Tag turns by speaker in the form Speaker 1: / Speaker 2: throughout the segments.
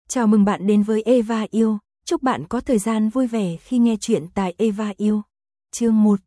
Speaker 1: Chào mừng bạn đến với Eva Yêu, chúc bạn có thời gian vui vẻ khi nghe chuyện tại Eva Yêu. Chương 1.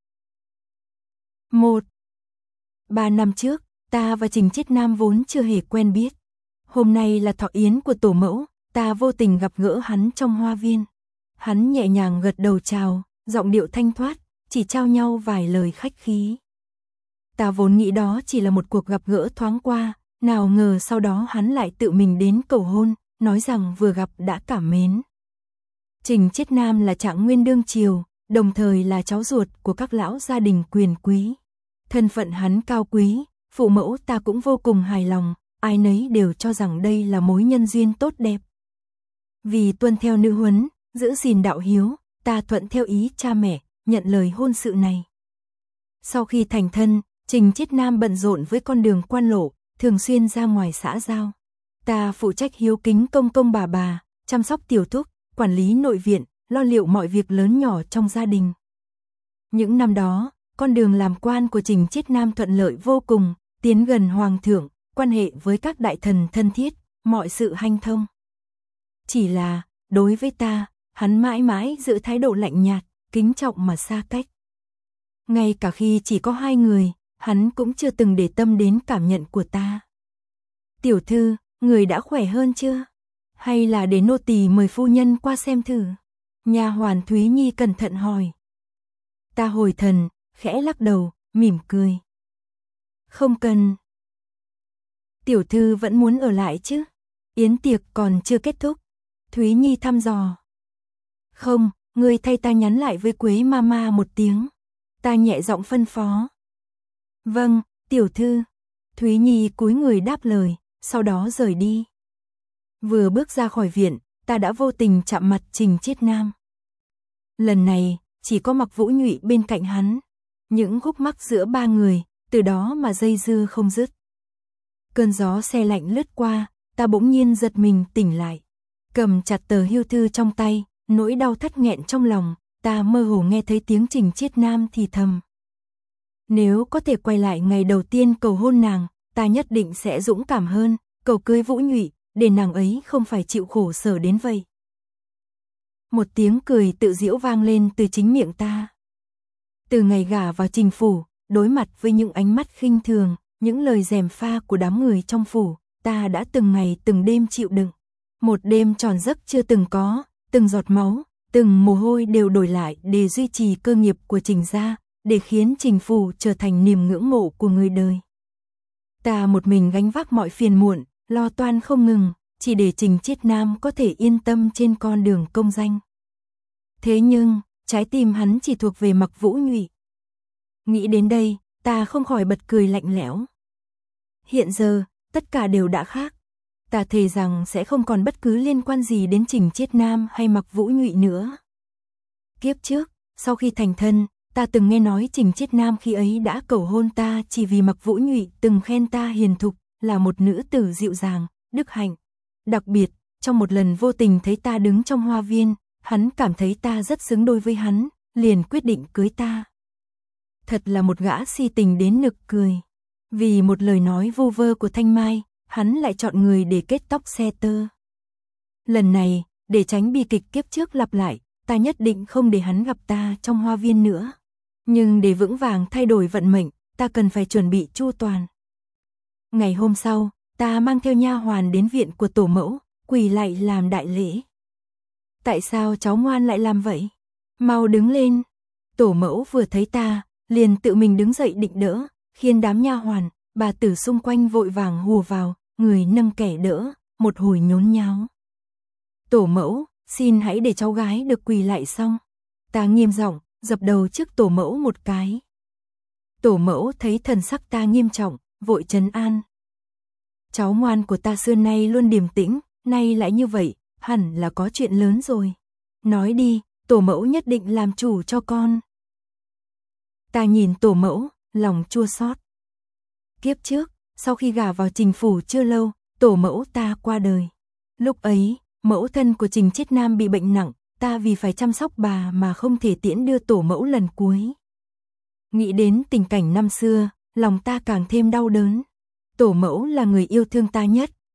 Speaker 1: 3 năm trước, ta và Trình Chiết Nam vốn chưa hề quen biết. Hôm nay là thọ yến của tổ mẫu, ta vô tình gặp gỡ hắn trong hoa viên. Hắn nhẹ nhàng gật đầu chào, giọng điệu thanh thoát, chỉ trao nhau vài lời khách khí. Ta vốn nghĩ đó chỉ là một cuộc gặp gỡ thoáng qua, nào ngờ sau đó hắn lại tự mình đến cầu hôn, nói rằng vừa gặp đã cảm mến. Trình Chiết Nam là trạng nguyên đương triều, đồng thời là cháu ruột của các lão gia đình quyền quý. Thân phận hắn cao quý, phụ mẫu ta cũng vô cùng hài lòng, ai nấy đều cho rằng đây là mối nhân duyên tốt đẹp. Vì tuân theo nữ huấn, giữ gìn đạo hiếu, ta thuận theo ý cha mẹ, nhận lời hôn sự này. Sau khi thành thân, Trình Chiết Nam bận rộn với con đường quan lộ, thường xuyên ra ngoài xã giao. Ta phụ trách hiếu kính công công bà, chăm sóc tiểu thúc, quản lý nội viện, lo liệu mọi việc lớn nhỏ trong gia đình. Những năm đó, con đường làm quan của Trình Chiết Nam thuận lợi vô cùng, tiến gần hoàng thượng, quan hệ với các đại thần thân thiết, mọi sự hanh thông. Chỉ là, đối với ta, hắn mãi mãi giữ thái độ lạnh nhạt, kính trọng mà xa cách. Ngay cả khi chỉ có hai người, hắn cũng chưa từng để tâm đến cảm nhận của ta. Tiểu thư, người đã khỏe hơn chưa? Hay là để nô tỳ mời phu nhân qua xem thử? Nha hoàn Thúy Nhi cẩn thận hỏi. Ta hồi thần, khẽ lắc đầu, mỉm cười. Không cần. Tiểu thư vẫn muốn ở lại chứ? Yến tiệc còn chưa kết thúc. Thúy Nhi thăm dò. Không, ngươi thay ta nhắn lại với Quế Mama một tiếng. Ta nhẹ giọng phân phó. Vâng, tiểu thư. Thúy Nhi cúi người đáp lời, sau đó rời đi. Vừa bước ra khỏi viện, ta đã vô tình chạm mặt Trình Chiết Nam. Lần này, chỉ có Mặc Vũ Nhụy bên cạnh hắn. Những khúc mắc giữa ba người, từ đó mà dây dưa không dứt. Cơn gió se lạnh lướt qua, ta bỗng nhiên giật mình tỉnh lại. Cầm chặt tờ hưu thư trong tay, nỗi đau thắt nghẹn trong lòng, ta mơ hồ nghe thấy tiếng Trình Chiết Nam thì thầm. Nếu có thể quay lại ngày đầu tiên cầu hôn nàng, ta nhất định sẽ dũng cảm hơn, cầu cưới Vũ Nhụy, để nàng ấy không phải chịu khổ sở đến vậy. Một tiếng cười tự giễu vang lên từ chính miệng ta. Từ ngày gả vào Trình phủ, đối mặt với những ánh mắt khinh thường, những lời gièm pha của đám người trong phủ, ta đã từng ngày từng đêm chịu đựng. Một đêm tròn giấc chưa từng có, từng giọt máu, từng mồ hôi đều đổi lại để duy trì cơ nghiệp của Trình gia, để khiến Trình phủ trở thành niềm ngưỡng mộ của người đời. Ta một mình gánh vác mọi phiền muộn, lo toan không ngừng, chỉ để Trình Chiết Nam có thể yên tâm trên con đường công danh. Thế nhưng, trái tim hắn chỉ thuộc về Mặc Vũ Nhụy. Nghĩ đến đây, ta không khỏi bật cười lạnh lẽo. Hiện giờ, tất cả đều đã khác. Ta thề rằng sẽ không còn bất cứ liên quan gì đến Trình Chiết Nam hay Mặc Vũ Nhụy nữa. Kiếp trước, sau khi thành thân, ta từng nghe nói Trình Chiết Nam khi ấy đã cầu hôn ta chỉ vì Mặc Vũ Nhụy từng khen ta hiền thục, là một nữ tử dịu dàng, đức hạnh. Đặc biệt, trong một lần vô tình thấy ta đứng trong hoa viên, hắn cảm thấy ta rất xứng đôi với hắn, liền quyết định cưới ta. Thật là một gã si tình đến nực cười. Vì một lời nói vu vơ của Thanh Mai, hắn lại chọn người để kết tóc xe tơ. Lần này, để tránh bi kịch kiếp trước lặp lại, ta nhất định không để hắn gặp ta trong hoa viên nữa. Nhưng để vững vàng thay đổi vận mệnh, ta cần phải chuẩn bị chu toàn. Ngày hôm sau, ta mang theo nha hoàn đến viện của tổ mẫu, quỳ lạy làm đại lễ. Tại sao cháu ngoan lại làm vậy? Mau đứng lên. Tổ mẫu vừa thấy ta, liền tự mình đứng dậy định đỡ, khiến đám nha hoàn, bà tử xung quanh vội vàng hùa vào, người nâng kẻ đỡ, một hồi nhốn nháo. Tổ mẫu, xin hãy để cháu gái được quỳ lại xong. Ta nghiêm giọng, dập đầu trước tổ mẫu một cái. Tổ mẫu thấy thần sắc ta nghiêm trọng, vội trấn an. Cháu ngoan của ta xưa nay luôn điềm tĩnh, nay lại như vậy, hẳn là có chuyện lớn rồi. Nói đi, tổ mẫu nhất định làm chủ cho con. Ta nhìn tổ mẫu, lòng chua xót. Kiếp trước, sau khi gả vào Trình phủ chưa lâu, tổ mẫu ta qua đời. Lúc ấy, mẫu thân của Trình Chiết Nam bị bệnh nặng, ta vì phải chăm sóc bà mà không thể tiễn đưa tổ mẫu lần cuối. Nghĩ đến tình cảnh năm xưa, lòng ta càng thêm đau đớn. Tổ mẫu là người yêu thương ta nhất,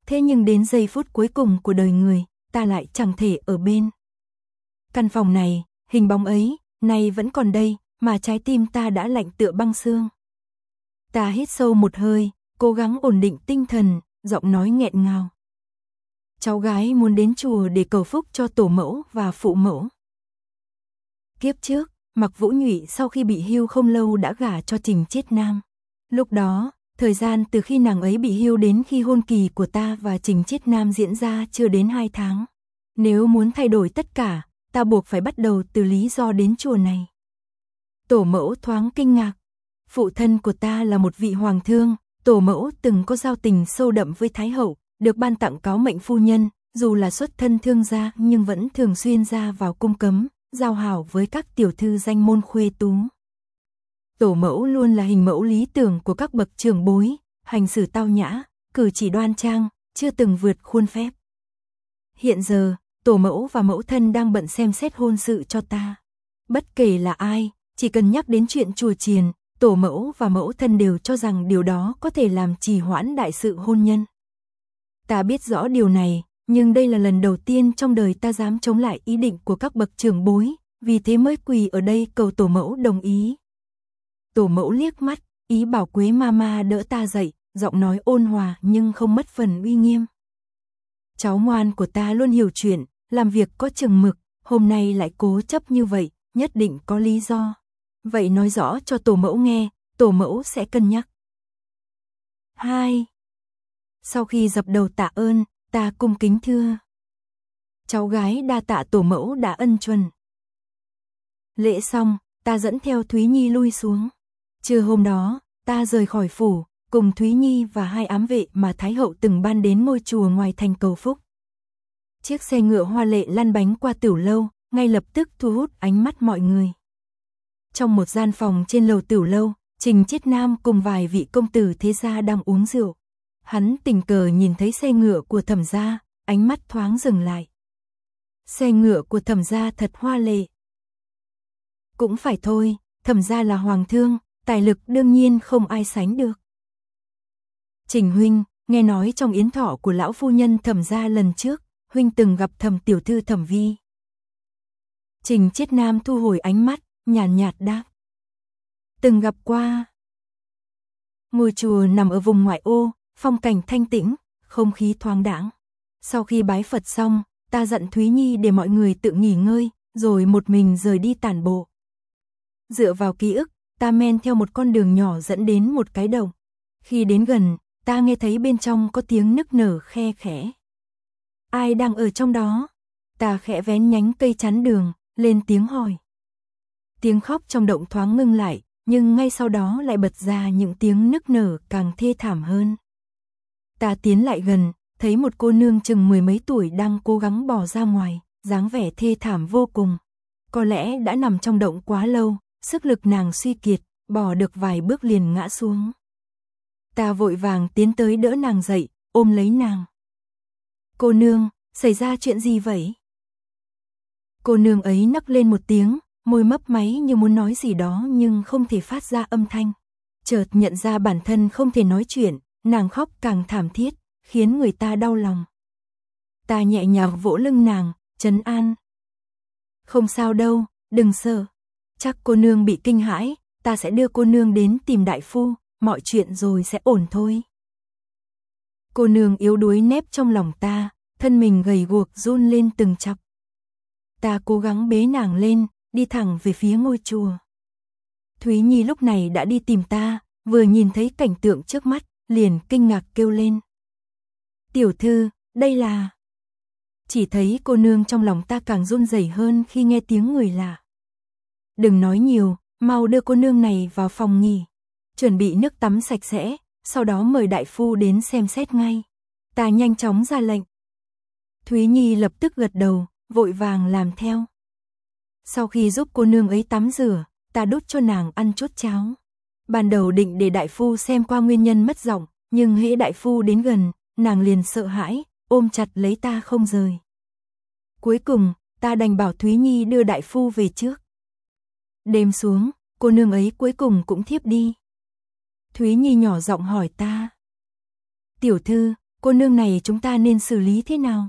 Speaker 1: Thế nhưng đến giây phút cuối cùng của đời người, ta lại chẳng thể ở bên. Căn phòng này, hình bóng ấy, nay vẫn còn đây, mà trái tim ta đã lạnh tựa băng xương. Ta hít sâu một hơi, cố gắng ổn định tinh thần, giọng nói nghẹn ngào. Cháu gái muốn đến chùa để cầu phúc cho tổ mẫu và phụ mẫu. Kiếp trước, Mạc Vũ Nhụy sau khi bị hưu không lâu đã gả cho Trình Chiết Nam. Lúc đó, thời gian từ khi nàng ấy bị hưu đến khi hôn kỳ của ta và Trình Chiết Nam diễn ra chưa đến 2 tháng. Nếu muốn thay đổi tất cả, ta buộc phải bắt đầu từ lý do đến chùa này. Tổ mẫu thoáng kinh ngạc. Phụ thân của ta là một vị hoàng thương, tổ mẫu từng có giao tình sâu đậm với Thái hậu, được ban tặng cáo mệnh phu nhân, dù là xuất thân thương gia nhưng vẫn thường xuyên ra vào cung cấm, giao hảo với các tiểu thư danh môn khuê tú. Tổ mẫu luôn là hình mẫu lý tưởng của các bậc trưởng bối, hành xử tao nhã, cử chỉ đoan trang, chưa từng vượt khuôn phép. Hiện giờ, tổ mẫu và mẫu thân đang bận xem xét hôn sự cho ta. Bất kể là ai, chỉ cần nhắc đến chuyện chùa chiền, tổ mẫu và mẫu thân đều cho rằng điều đó có thể làm trì hoãn đại sự hôn nhân. Ta biết rõ điều này, nhưng đây là lần đầu tiên trong đời ta dám chống lại ý định của các bậc trưởng bối, vì thế mới quỳ ở đây cầu tổ mẫu đồng ý. Tổ mẫu liếc mắt, ý bảo Quế Mama đỡ ta dậy, giọng nói ôn hòa nhưng không mất phần uy nghiêm. Cháu ngoan của ta luôn hiểu chuyện, làm việc có chừng mực, hôm nay lại cố chấp như vậy, nhất định có lý do. Vậy nói rõ cho tổ mẫu nghe, tổ mẫu sẽ cân nhắc. 2. Sau khi dập đầu tạ ơn, ta cung kính thưa. Cháu gái đa tạ tổ mẫu đã ân chuẩn. Lễ xong, ta dẫn theo Thúy Nhi lui xuống. Trưa hôm đó, ta rời khỏi phủ, cùng Thúy Nhi và 2 ám vệ mà Thái hậu từng ban đến ngôi chùa ngoài thành cầu phúc. Chiếc xe ngựa hoa lệ lăn bánh qua tiểu lâu, ngay lập tức thu hút ánh mắt mọi người. Trong một gian phòng trên lầu tiểu lâu, Trình Chiết Nam cùng vài vị công tử thế gia đang uống rượu. Hắn tình cờ nhìn thấy xe ngựa của Thẩm gia, ánh mắt thoáng dừng lại. Xe ngựa của Thẩm gia thật hoa lệ. Cũng phải thôi, Thẩm gia là hoàng thương, tài lực đương nhiên không ai sánh được. Trình huynh, nghe nói trong yến thọ của lão phu nhân Thẩm gia lần trước, huynh từng gặp Thẩm tiểu thư Thẩm Vi. Trình Chiết Nam thu hồi ánh mắt, nhàn nhạt đáp. Từng gặp qua. Ngôi chùa nằm ở vùng ngoại ô, phong cảnh thanh tĩnh, không khí thoáng đãng. Sau khi bái Phật xong, ta dặn Thúy Nhi để mọi người tự nghỉ ngơi, rồi một mình rời đi tản bộ. Dựa vào ký ức, ta men theo một con đường nhỏ dẫn đến một cái đồng. Khi đến gần, ta nghe thấy bên trong có tiếng nức nở khe khẽ. Ai đang ở trong đó? Ta khẽ vén nhánh cây chắn đường, lên tiếng hỏi. Tiếng khóc trong động thoáng ngưng lại, nhưng ngay sau đó lại bật ra những tiếng nức nở càng thê thảm hơn. Ta tiến lại gần, thấy một cô nương chừng 10 mấy tuổi đang cố gắng bò ra ngoài, dáng vẻ thê thảm vô cùng. Có lẽ đã nằm trong động quá lâu, sức lực nàng suy kiệt, bò được vài bước liền ngã xuống. Ta vội vàng tiến tới đỡ nàng dậy, ôm lấy nàng. Cô nương, xảy ra chuyện gì vậy? Cô nương ấy nấc lên một tiếng, môi mấp máy như muốn nói gì đó nhưng không thể phát ra âm thanh. Chợt nhận ra bản thân không thể nói chuyện, nàng khóc càng thảm thiết, khiến người ta đau lòng. Ta nhẹ nhàng vỗ lưng nàng, trấn an. Không sao đâu, đừng sợ. Chắc cô nương bị kinh hãi, ta sẽ đưa cô nương đến tìm đại phu, mọi chuyện rồi sẽ ổn thôi. Cô nương yếu đuối nép trong lòng ta, thân mình gầy guộc run lên từng chập. Ta cố gắng bế nàng lên, đi thẳng về phía ngôi chùa. Thúy Nhi lúc này đã đi tìm ta, vừa nhìn thấy cảnh tượng trước mắt, liền kinh ngạc kêu lên. Tiểu thư, đây là... Chỉ thấy cô nương trong lòng ta càng run rẩy hơn khi nghe tiếng người lạ. Đừng nói nhiều, mau đưa cô nương này vào phòng nghỉ. Chuẩn bị nước tắm sạch sẽ, sau đó mời đại phu đến xem xét ngay. Ta nhanh chóng ra lệnh. Thúy Nhi lập tức gật đầu, vội vàng làm theo. Sau khi giúp cô nương ấy tắm rửa, ta đút cho nàng ăn chút cháo. Ban đầu định để đại phu xem qua nguyên nhân mất giọng, nhưng hễ đại phu đến gần, nàng liền sợ hãi, ôm chặt lấy ta không rời. Cuối cùng, ta đành bảo Thúy Nhi đưa đại phu về trước. Đêm xuống, cô nương ấy cuối cùng cũng thiếp đi. Thúy Nhi nhỏ giọng hỏi ta. Tiểu thư, cô nương này chúng ta nên xử lý thế nào?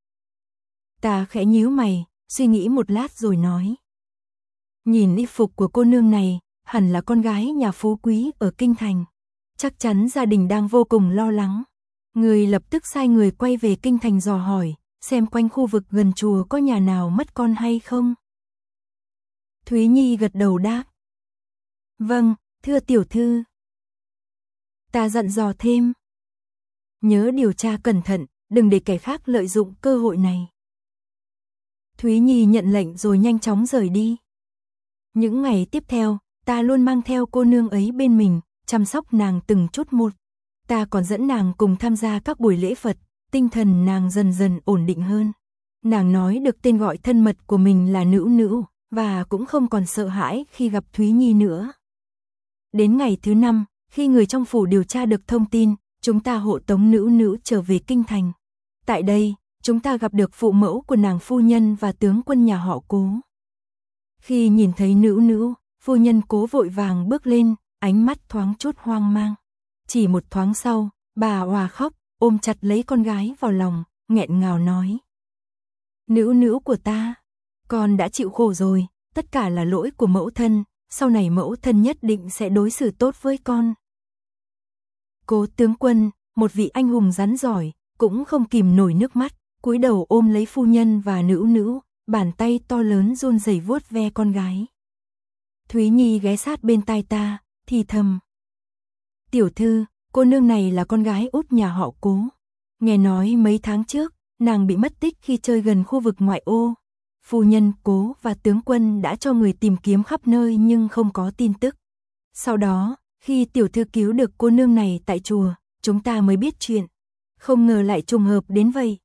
Speaker 1: Ta khẽ nhíu mày, suy nghĩ một lát rồi nói. Nhìn y phục của cô nương này, hẳn là con gái nhà phú quý ở kinh thành. Chắc chắn gia đình đang vô cùng lo lắng. Người lập tức sai người quay về kinh thành dò hỏi, xem quanh khu vực gần chùa có nhà nào mất con hay không. Thúy Nhi gật đầu đáp. Vâng, thưa tiểu thư. Ta dặn dò thêm. Nhớ điều tra cẩn thận, đừng để kẻ khác lợi dụng cơ hội này. Thúy Nhi nhận lệnh rồi nhanh chóng rời đi. Những ngày tiếp theo, ta luôn mang theo cô nương ấy bên mình, chăm sóc nàng từng chút một. Ta còn dẫn nàng cùng tham gia các buổi lễ Phật, tinh thần nàng dần dần ổn định hơn. Nàng nói được tên gọi thân mật của mình là Nữu Nữu, và cũng không còn sợ hãi khi gặp Thúy Nhi nữa. Đến ngày thứ 5, khi người trong phủ điều tra được thông tin, chúng ta hộ tống Nữu Nữu trở về kinh thành. Tại đây, chúng ta gặp được phụ mẫu của nàng phu nhân và tướng quân nhà họ Cố. Khi nhìn thấy Nữu Nữu, phu nhân Cố vội vàng bước lên, ánh mắt thoáng chút hoang mang. Chỉ một thoáng sau, bà òa khóc, ôm chặt lấy con gái vào lòng, nghẹn ngào nói. Nữu Nữu của ta, con đã chịu khổ rồi, tất cả là lỗi của mẫu thân, sau này mẫu thân nhất định sẽ đối xử tốt với con. Cố tướng quân, một vị anh hùng rắn giỏi, cũng không kìm nổi nước mắt, cúi đầu ôm lấy phu nhân và Nữu Nữu, bàn tay to lớn run rẩy vuốt ve con gái. Thúy Nhi ghé sát bên tai ta, thì thầm. Tiểu thư, cô nương này là con gái út nhà họ Cố. Nghe nói mấy tháng trước, nàng bị mất tích khi chơi gần khu vực ngoại ô. Phu nhân Cố và tướng quân đã cho người tìm kiếm khắp nơi nhưng không có tin tức. Sau đó, khi tiểu thư cứu được cô nương này tại chùa, chúng ta mới biết chuyện. Không ngờ lại trùng hợp đến vậy.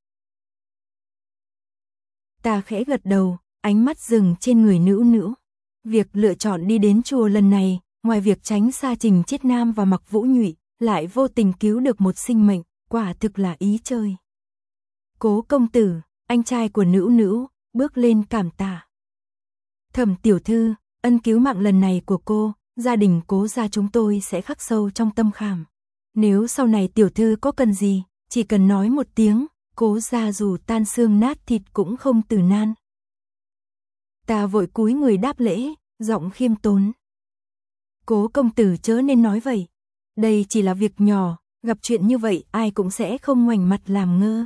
Speaker 1: Ta khẽ gật đầu, ánh mắt dừng trên người Nữu Nữu. Việc lựa chọn đi đến chùa lần này, ngoài việc tránh xa Trình Chiết Nam và Mặc Vũ Nhụy, lại vô tình cứu được một sinh mệnh, quả thực là ý trời. Cố công tử, anh trai của Nữu Nữu, bước lên cảm tạ. Thẩm tiểu thư, ân cứu mạng lần này của cô, gia đình Cố gia chúng tôi sẽ khắc sâu trong tâm khảm. Nếu sau này tiểu thư có cần gì, chỉ cần nói một tiếng, Cố gia dù tan xương nát thịt cũng không từ nan. Ta vội cúi người đáp lễ, giọng khiêm tốn. Cố công tử chớ nên nói vậy. Đây chỉ là việc nhỏ, gặp chuyện như vậy ai cũng sẽ không ngoảnh mặt làm ngơ.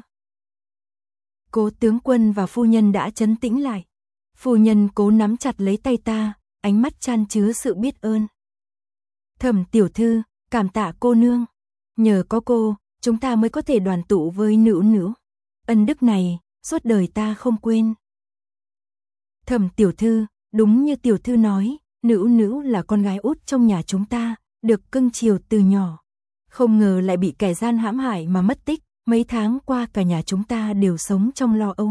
Speaker 1: Cố tướng quân và phu nhân đã trấn tĩnh lại. Phu nhân Cố nắm chặt lấy tay ta, ánh mắt chan chứa sự biết ơn. Thẩm tiểu thư, cảm tạ cô nương. Nhờ có cô, chúng ta mới có thể đoàn tụ với Nữu Nữu. Ân đức này, suốt đời ta không quên. Thẩm tiểu thư, đúng như tiểu thư nói, Nữu Nữu là con gái út trong nhà chúng ta, được cưng chiều từ nhỏ. Không ngờ lại bị kẻ gian hãm hại mà mất tích, mấy tháng qua cả nhà chúng ta đều sống trong lo âu.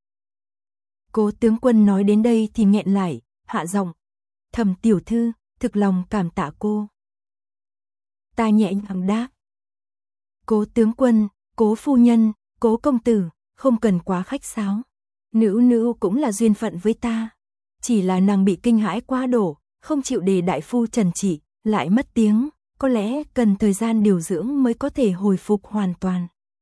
Speaker 1: Cố tướng quân nói đến đây thì nghẹn lại, hạ giọng. Thẩm tiểu thư, thực lòng cảm tạ cô. Ta nhẹ nhàng đáp. Cố tướng quân, Cố phu nhân, Cố công tử, không cần quá khách sáo. Nữu Nữu cũng là duyên phận với ta. Chỉ là nàng bị kinh hãi quá độ, không chịu để đại phu trần trị, lại mất tiếng, có lẽ cần thời gian điều dưỡng mới có thể hồi phục hoàn toàn.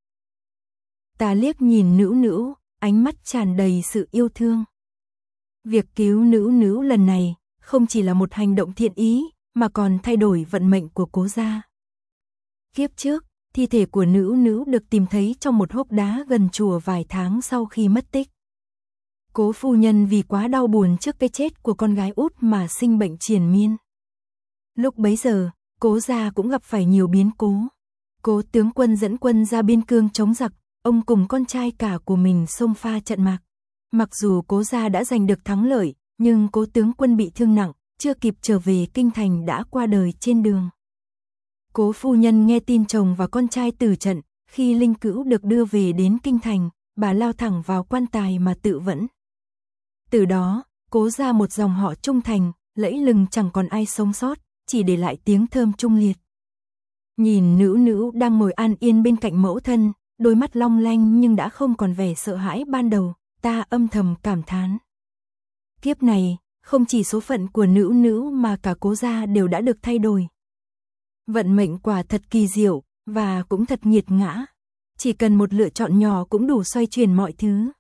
Speaker 1: Ta liếc nhìn Nữu Nữu, ánh mắt tràn đầy sự yêu thương. Việc cứu Nữu Nữu lần này, không chỉ là một hành động thiện ý, mà còn thay đổi vận mệnh của Cố gia. Kiếp trước, thi thể của Nữu Nữu được tìm thấy trong một hốc đá gần chùa vài tháng sau khi mất tích. Cố phu nhân vì quá đau buồn trước cái chết của con gái út mà sinh bệnh triền miên. Lúc bấy giờ, Cố gia cũng gặp phải nhiều biến cố. Cố tướng quân dẫn quân ra biên cương chống giặc, ông cùng con trai cả của mình xông pha trận mạc. Mặc dù Cố gia đã giành được thắng lợi, nhưng Cố tướng quân bị thương nặng, chưa kịp trở về kinh thành đã qua đời trên đường. Cố phu nhân nghe tin chồng và con trai tử trận, khi linh cữu được đưa về đến kinh thành, bà lao thẳng vào quan tài mà tự vẫn. Từ đó, Cố gia một dòng họ trung thành, lẫy lừng chẳng còn ai sống sót, chỉ để lại tiếng thơm trung liệt. Nhìn Nữu Nữu đang ngồi an yên bên cạnh mẫu thân, đôi mắt long lanh nhưng đã không còn vẻ sợ hãi ban đầu, ta âm thầm cảm thán. Kiếp này, không chỉ số phận của Nữu Nữu mà cả Cố gia đều đã được thay đổi. Vận mệnh quả thật kỳ diệu, và cũng thật nghiệt ngã. chỉ cần một lựa chọn nhỏ cũng đủ xoay chuyển mọi thứ.